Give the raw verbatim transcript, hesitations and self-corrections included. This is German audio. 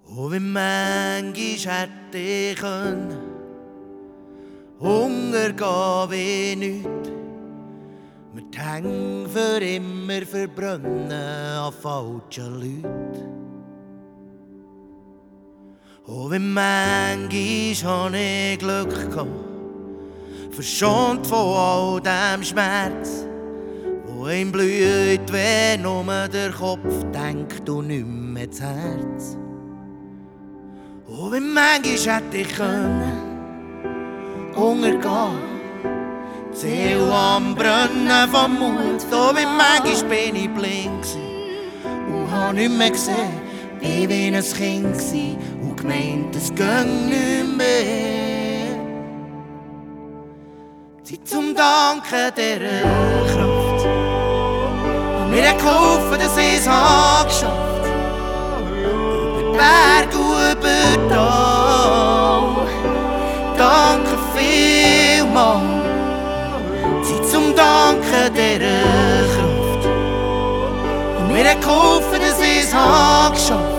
Oh, wie manchmal hätte ich können Hunger gehen wie nichts, mir die Hänge für immer verbrennen an falschen Leuten. Oh, wie manchmal habe ich Glück gehabt, verschont von all dem Schmerz, wo ihm blüht, wenn nur der Kopf denkt und nicht mehr das Herz. Oh, wie manchmal hätte ich können untergehen, die Seele am Brennen vom Mut. Oh, wie manchmal bin ich blind und habe nicht mehr gesehen, ich war ein Kind und gemeint, es ging nicht mehr. Zeit zum Danken dieser Kraft, die mir geholfen, dass ich es habe geschafft. Über Berg und über Tal, danke vielmals. Zeit zum Danken dieser Kraft, die mir geholfen, dass ich es habe geschafft.